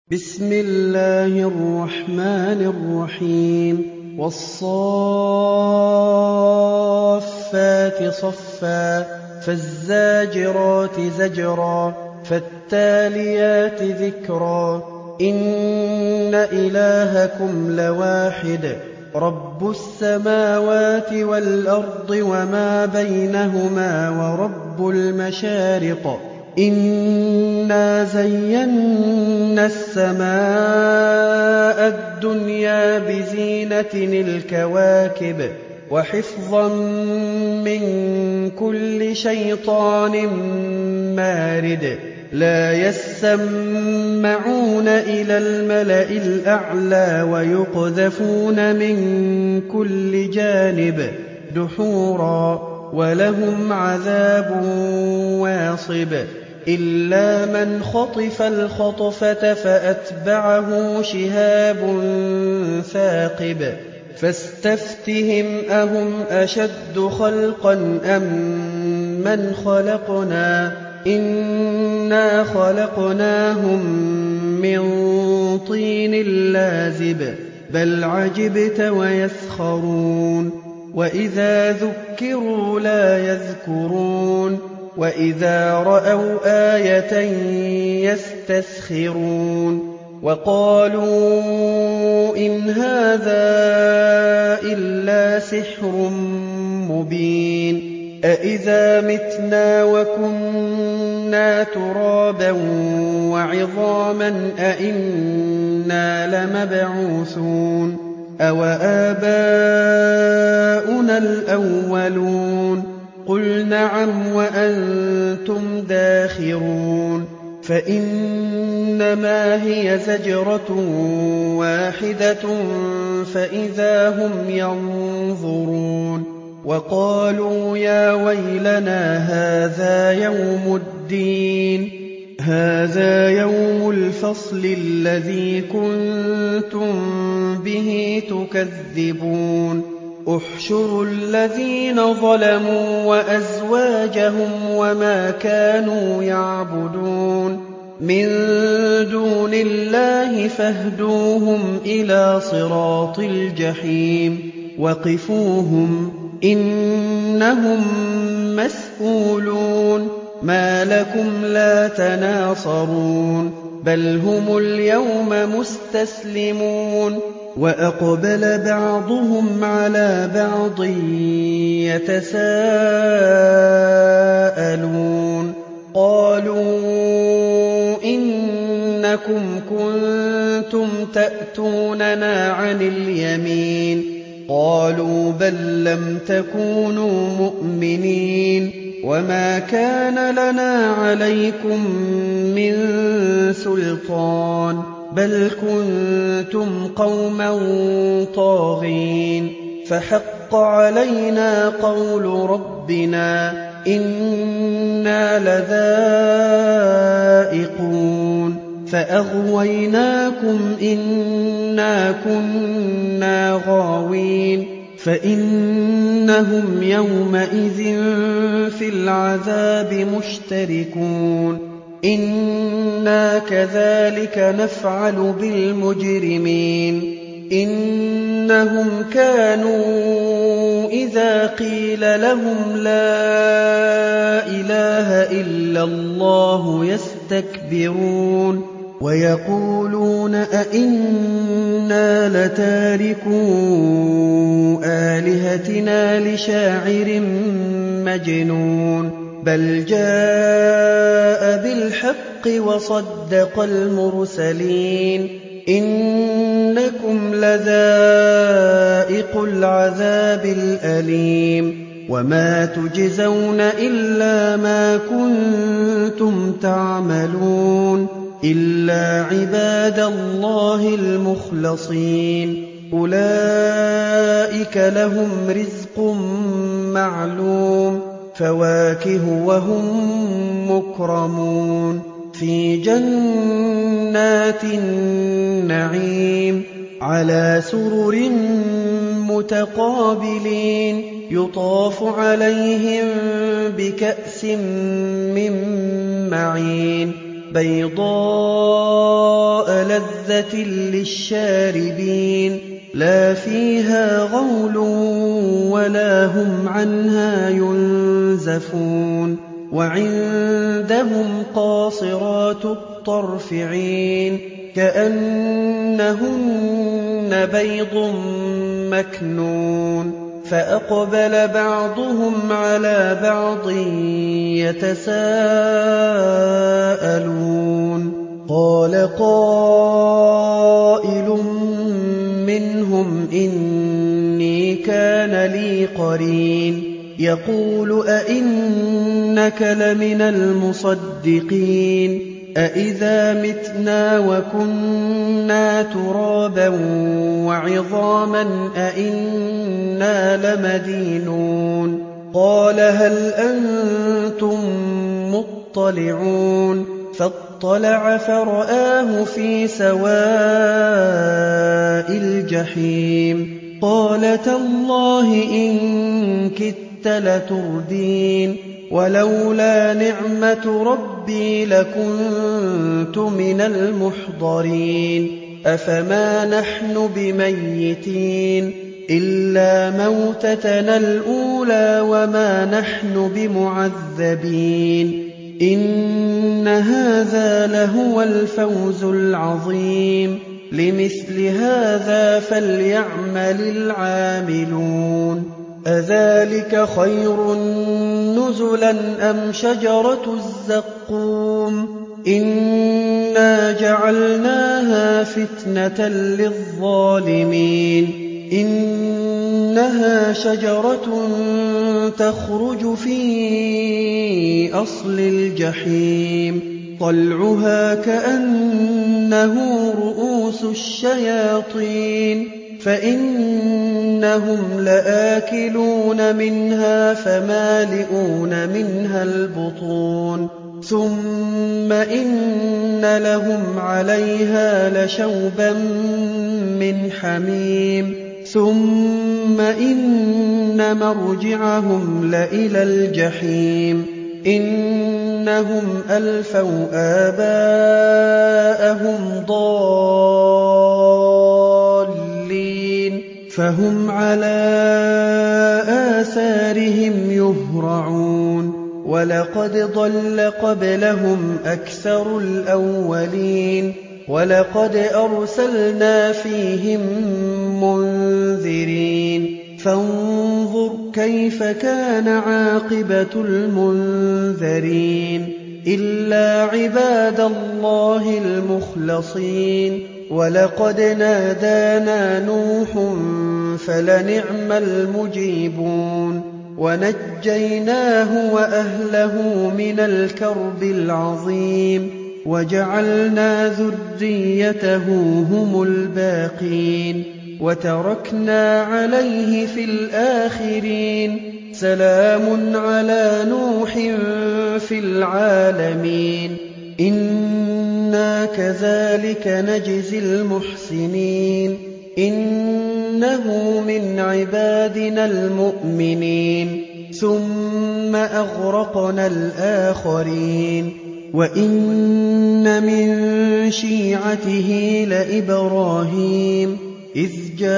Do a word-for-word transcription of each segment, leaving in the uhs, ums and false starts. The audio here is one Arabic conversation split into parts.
بسم الله الرحمن الرحيم والصافات صفا فالزاجرات زجرا فالتاليات ذكرا إن إلهكم لواحد رب السماوات والأرض وما بينهما ورب المشارق إنا زينا السماء الدنيا بزينة الكواكب وحفظا من كل شيطان مارد لا يسمعون إلى الملأ الأعلى ويقذفون من كل جانب دحورا ولهم عذاب واصب إلا من خطف الخطفة فأتبعه شهاب ثاقب فاستفتهم أهم أشد خلقا أم من خلقنا إنا خلقناهم من طين لازب بل عجبت ويسخرون وإذا ذكروا لا يذكرون وإذا رأوا آية يستسخرون وقالوا إن هذا إلا سحر مبين أإذا متنا وكنا ترابا وعظاما أإنا لمبعوثون أوآباؤنا الأولون قل نعم وأنتم داخرون فإنما هي زجرة واحدة فإذا هم ينظرون وقالوا يا ويلنا هذا يوم الدين هذا يوم الفصل الذي كنتم به تكذبون احشروا الذين ظلموا وأزواجهم وما كانوا يعبدون من دون الله فاهدوهم إلى صراط الجحيم وقفوهم إنهم مسئولون ما لكم لا تناصرون بل هم اليوم مستسلمون وأقبل بعضهم على بعض يتساءلون قالوا إنكم كنتم تأتوننا عن اليمين قالوا بل لم تكونوا مؤمنين وما كان لنا عليكم من سلطان بل كنتم قوما طاغين فحق علينا قول ربنا إنا لذائقون فأغويناكم إنا كنا غاوين فإنهم يومئذ في العذاب مشتركون إنا كذلك نفعل بالمجرمين إنهم كانوا إذا قيل لهم لا إله إلا الله يستكبرون ويقولون أئنا لتاركو آلهتنا لشاعر مجنون بل جاء بالحق وصدق المرسلين إنكم لذائق العذاب الأليم وما تجزون إلا ما كنتم تعملون إلا عباد الله المخلصين أولئك لهم رزق معلوم فواكه وهم مكرمون في جنات النعيم على سرر متقابلين يطاف عليهم بكأس من معين بيضاء لذة للشاربين لا فيها غول ولا هم عنها ينزفون وعندهم قاصرات الطرف عين كأنهن بيض مكنون فأقبل بعضهم على بعض يتساءلون قال قائل منهم إني كان لي قرين يقول أئنك لمن المصدقين أئذا متنا وكنا ترابا وعظاما أئنا لمدينون قال هل أنتم مطلعون فاطلع فرآه في سواء الجحيم قال تالله إن كدت لتردين ولولا نعمة ربي لكنت من المحضرين أفما نحن بميتين إلا موتتنا الأولى وما نحن بمعذبين إن هذا لهو الفوز العظيم لمثل هذا فليعمل العاملون أذلك خير نزلا أم شجرة الزقوم إنا جعلناها فتنة للظالمين إنها شجرة تخرج في أصل الجحيم طلعها كأنه رؤوس الشياطين فإنهم لآكلون منها فمالئون منها البطون ثم إن لهم عليها لشوبا من حميم ثم إن مرجعهم لإلى الجحيم إنهم ألفوا آباءهم ضالين فهم على آثارهم يهرعون ولقد ضل قبلهم أكثر الأولين ولقد أرسلنا فيهم منذرين فانظر كيف كان عاقبة المنذرين إلا عباد الله المخلصين ولقد نادانا نوح فلنعم المجيبون ونجيناه وأهله من الكرب العظيم وجعلنا ذريته هم الباقين وتركنا عليه في الآخرين سلام على نوح في العالمين إنا كذلك نجزي المحسنين إنه من عبادنا المؤمنين ثم أغرقنا الآخرين وإن من شيعته لإبراهيم إذ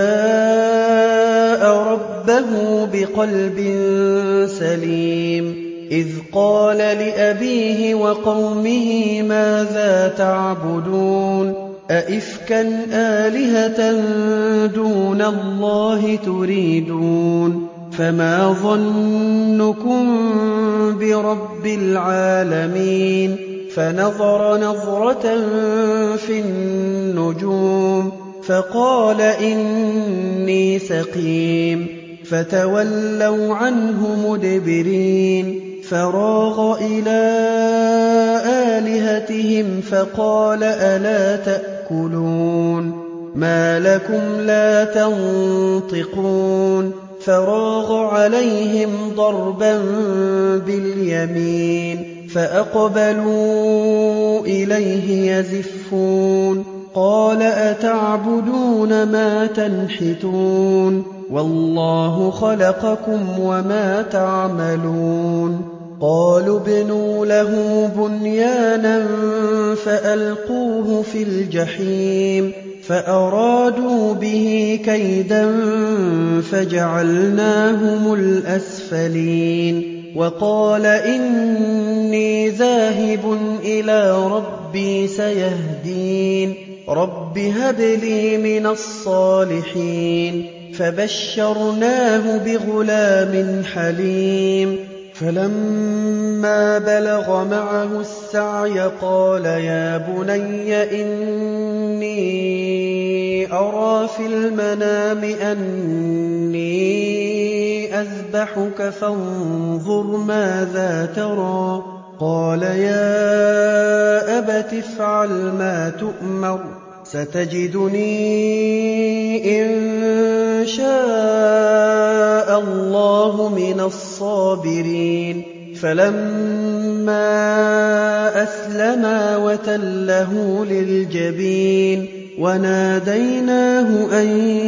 جاء ربه بقلب سليم إذ قال لأبيه وقومه ماذا تعبدون أئفكا آلهة دون الله تريدون فما ظنكم برب العالمين فنظر نظرة في النجوم فقال إني سقيم فتولوا عنه مدبرين فراغ إلى آلهتهم فقال ألا تأكلون ما لكم لا تنطقون فراغ عليهم ضربا باليمين فأقبلوا إليه يزفون قال أتعبدون ما تنحتون والله خلقكم وما تعملون قالوا ابْنُوا لَهُ بُنْيَانًا فَأَلْقُوهُ فِي الْجَحِيمِ فَأَرَادُوا بِهِ كَيْدًا فَجَعَلْنَاهُمُ الْأَسْفَلِينَ وَقَالَ إِنِّي ذَاهِبٌ إِلَىٰ رَبِّي سَيَهْدِينِ رَبِّ هَبْ لِي مِنَ الصَّالِحِينَ فَبَشَّرْنَاهُ بِغُلَامٍ حَلِيمٍ فَلَمَّا بَلَغَ مَعَهُ السَّعْيَ قَالَ يَا بُنَيَّ إِنِّي أَرَىٰ فِي الْمَنَامِ أَنِّي أَذْبَحُكَ فَانظُرْ مَاذَا تَرَىٰ قَالَ يَا أَبَتِ افْعَلْ مَا تُؤْمَرُ سَتَجِدُنِي إِن شَاءَ اللَّهُ مِنَ الصَّابِرِينَ فَلَمَّا أَسْلَمَا وَتَلَّهُ لِلْجَبِينِ وَنَادَيْنَاهُ أَن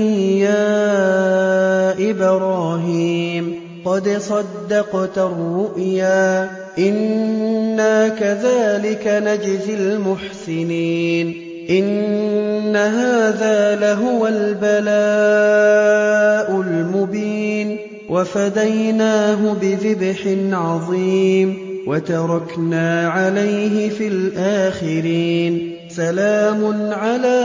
يَا إِبْرَاهِيمُ قَدْ صَدَّقْتَ الرُّؤْيَا إِنَّا كَذَٰلِكَ نَجْزِي الْمُحْسِنِينَ إِنَّ هَٰذَا لَهُوَ الْبَلَاءُ الْمُبِينُ وَفَدَيْنَاهُ بِذِبْحٍ عَظِيمٍ وَتَرَكْنَا عَلَيْهِ فِي الْآخِرِينَ سَلَامٌ عَلَىٰ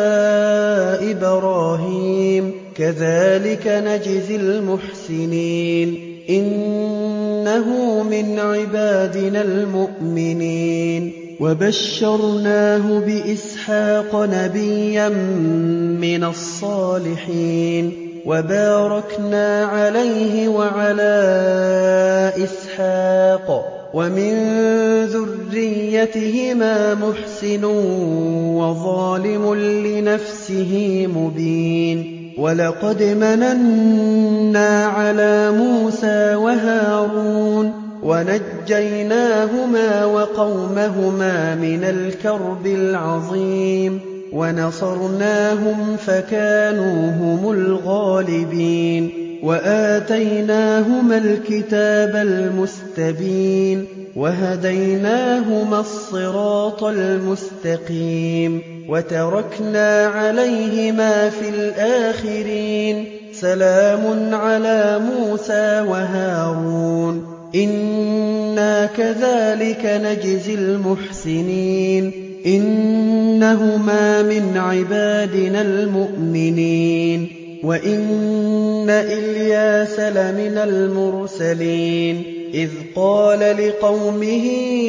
إِبْرَاهِيمَ كَذَٰلِكَ نَجْزِي الْمُحْسِنِينَ إِنَّهُ مِنْ عِبَادِنَا الْمُؤْمِنِينَ وَبَشَّرْنَاهُ بِإِسْحَاقَ نَبِيًّا مِّنَ الصَّالِحِينَ وَبَارَكْنَا عَلَيْهِ وَعَلَىٰ إِسْحَاقَ وَمِن ذُرِّيَّتِهِمَا مُحْسِنٌ وَظَالِمٌ لِّنَفْسِهِ مُبِينٌ وَلَقَدْ مَنَنَّا عَلَىٰ مُوسَىٰ وَهَارُونَ وَنَجَّيْنَاهُمَا وَقَوْمَهُمَا مِنَ الْكَرْبِ الْعَظِيمِ وَنَصَرْنَاهُمْ فَكَانُوا هُمُ الْغَالِبِينَ وَآتَيْنَاهُمَا الْكِتَابَ الْمُسْتَبِينَ وَهَدَيْنَاهُمَا الصِّرَاطَ الْمُسْتَقِيمَ وَتَرَكْنَا عَلَيْهِمَا فِي الْآخِرِينَ سَلَامٌ عَلَىٰ مُوسَىٰ وَهَارُونَ إِنَّا كَذَٰلِكَ نَجْزِي الْمُحْسِنِينَ إِنَّهُمَا مِنْ عِبَادِنَا الْمُؤْمِنِينَ وَإِنَّ إِلْيَاسَ لَمِنَ الْمُرْسَلِينَ إِذْ قَالَ لِقَوْمِهِ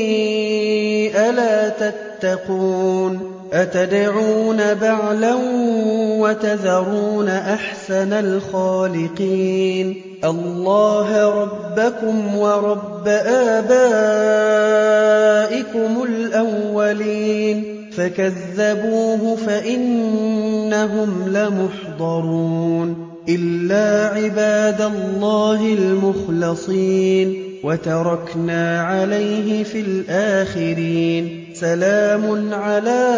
أَلَا تَتَّقُونَ أَتَدْعُونَ بَعْلًا وَتَذَرُونَ أَحْسَنَ الْخَالِقِينَ اللَّهَ رَبَّكُمْ وَرَبَّ آبَائِكُمُ الْأَوَّلِينَ فَكَذَّبُوهُ فَإِنَّهُمْ لَمُحْضَرُونَ إِلَّا عِبَادَ اللَّهِ الْمُخْلَصِينَ وَتَرَكْنَا عَلَيْهِ فِي الْآخِرِينَ سَلَامٌ عَلَىٰ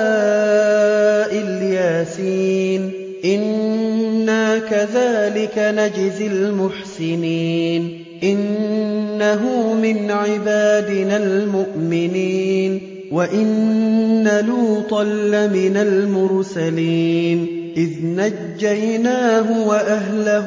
إِلْيَاسِينَ إِنَّا كَذَٰلِكَ نَجْزِي الْمُحْسِنِينَ إِنَّهُ مِنْ عِبَادِنَا الْمُؤْمِنِينَ وَإِنَّ لُوطًا لَّمِنَ الْمُرْسَلِينَ إِذْ نَجَّيْنَاهُ وَأَهْلَهُ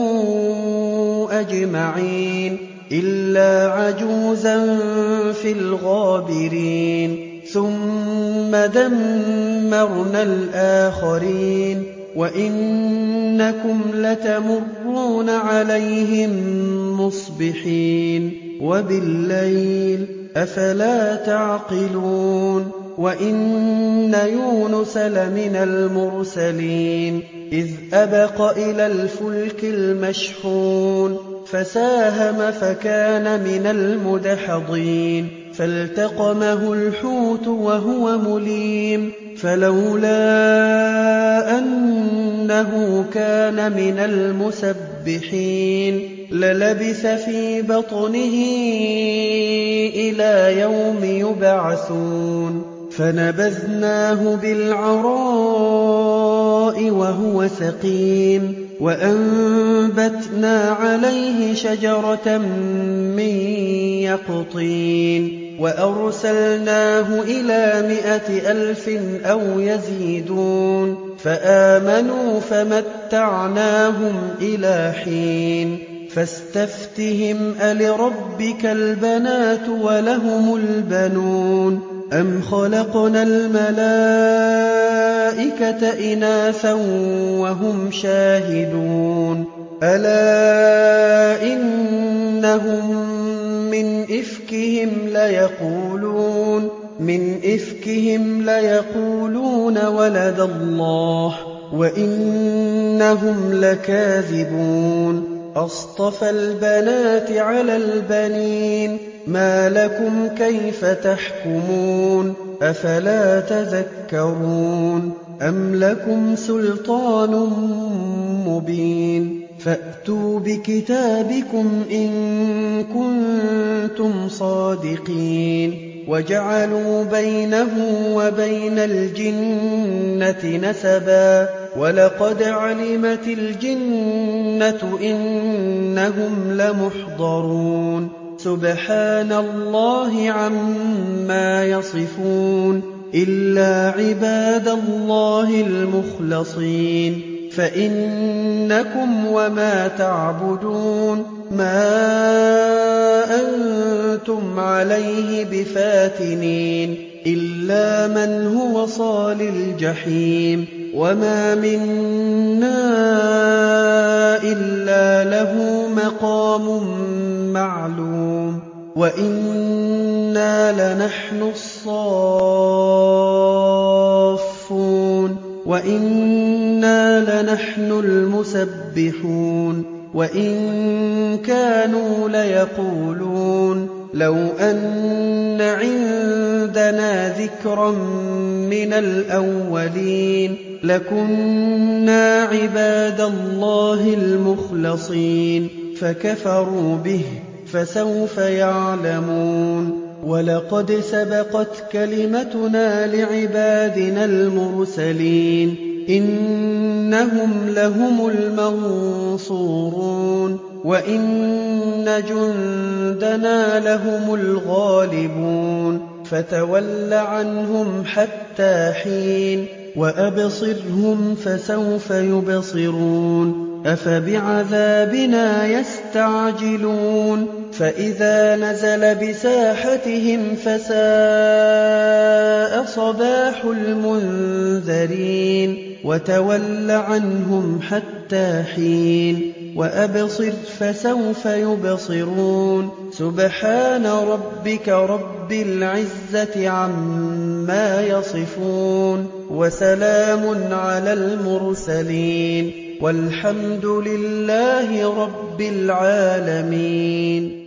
أَجْمَعِينَ إِلَّا عَجُوزًا فِي الْغَابِرِينَ ثُمَّ دَمَّرْنَا الْآخَرِينَ وَإِنَّكُمْ لَتَمُرُّونَ عَلَيْهِم مُّصْبِحِينَ وَبِاللَّيْلِ ۗ أَفَلَا تَعْقِلُونَ وَإِنَّ يُونُسَ لَمِنَ الْمُرْسَلِينَ إِذْ أَبَقَ إِلَى الْفُلْكِ الْمَشْحُونِ فَسَاهَمَ فَكَانَ مِنَ الْمُدْحَضِينَ فَالْتَقَمَهُ الْحُوتُ وَهُوَ مُلِيمٌ فَلَوْلَا أَنَّهُ كَانَ مِنَ الْمُسَبِّحِينَ لَلَبِثَ فِي بَطْنِهِ إِلَىٰ يَوْمِ يُبْعَثُونَ فَنَبَذْنَاهُ بِالْعَرَاءِ وَهُوَ سَقِيمٌ وَأَنبَتْنَا عَلَيْهِ شَجَرَةً مِّن يَقْطِينٍ وَأَرْسَلْنَاهُ إِلَىٰ مِائَةِ أَلْفٍ أَوْ يَزِيدُونَ فَآمَنُوا فَمَتَّعْنَاهُمْ إِلَىٰ حِينٍ فَاسْتَفْتِهِمْ أَلِرَبِّكَ الْبَنَاتُ وَلَهُمُ الْبَنُونَ أَمْ خَلَقْنَا الْمَلَائِكَةَ إِنَاثًا وَهُمْ شَاهِدُونَ أَلَا إِنَّهُم مِّنْ إِفْكِهِمْ لَيَقُولُونَ مِنْ إِفْكِهِمْ لَيَقُولُونَ وَلَدَ اللَّهُ وَإِنَّهُمْ لَكَاذِبُونَ أَصْطَفَى الْبَنَاتِ عَلَى الْبَنِينَ مَا لَكُمْ كَيْفَ تَحْكُمُونَ أَفَلَا تَذَكَّرُونَ أَمْ لَكُمْ سُلْطَانٌ مُّبِينٌ فَأْتُوا بِكِتَابِكُمْ إِن كُنتُمْ صَادِقِينَ وَجَعَلُوا بَيْنَهُ وَبَيْنَ الْجِنَّةِ نَسَبًا وَلَقَدْ عَلِمَتِ الْجِنَّةُ إِنَّهُمْ لَمُحْضَرُونَ سُبْحَانَ اللَّهِ عَمَّا يَصِفُونَ إِلَّا عِبَادَ اللَّهِ الْمُخْلَصِينَ فَإِنَّكُمْ وَمَا تَعْبُدُونَ مَا أَنتُمْ عَلَيْهِ بِفَاتِنِينَ إِلَّا مَنْ هُوَ صَالِ الْجَحِيمِ وَمَا مِنَّا إِلَّا لَهُ مَقَامٌ مَّعْلُومٌ وَإِنَّا لَنَحْنُ الصَّافُّونَ وَإِنَّا لَنَحْنُ الْمُسَبِّحُونَ وَإِن كَانُوا لَيَقُولُونَ لَوْ أَنَّ عِندَنَا ذِكْرًا مِّنَ الْأَوَّلِينَ لَكُنَّا عِبَادَ اللَّهِ الْمُخْلَصِينَ فَكَفَرُوا بِهِ فَسَوْفَ يَعْلَمُونَ وَلَقَدْ سَبَقَتْ كَلِمَتُنَا لِعِبَادِنَا الْمُرْسَلِينَ إِنَّهُمْ لَهُمُ الْمَنصُورُونَ وَإِنَّ جُندَنَا لَهُمُ الْغَالِبُونَ فَتَوَلَّ عَنْهُمْ حَتَّىٰ حِينٍ وَأَبْصِرْهُمْ فَسَوْفَ يُبْصِرُونَ أَفَبِعَذَابِنَا يَسْتَعْجِلُونَ فَإِذَا نَزَلَ بِسَاحَتِهِمْ فَسَاءَ صَبَاحُ الْمُنذَرِينَ وَتَوَلَّ عَنْهُمْ حَتَّىٰ حِينٍ وَأَبْصِرْ فَسَوْفَ يُبْصِرُونَ سُبْحَانَ رَبِّكَ رَبِّ الْعِزَّةِ عَمَّا يَصِفُونَ وَسَلَامٌ عَلَى الْمُرْسَلِينَ وَالْحَمْدُ لِلَّهِ رَبِّ الْعَالَمِينَ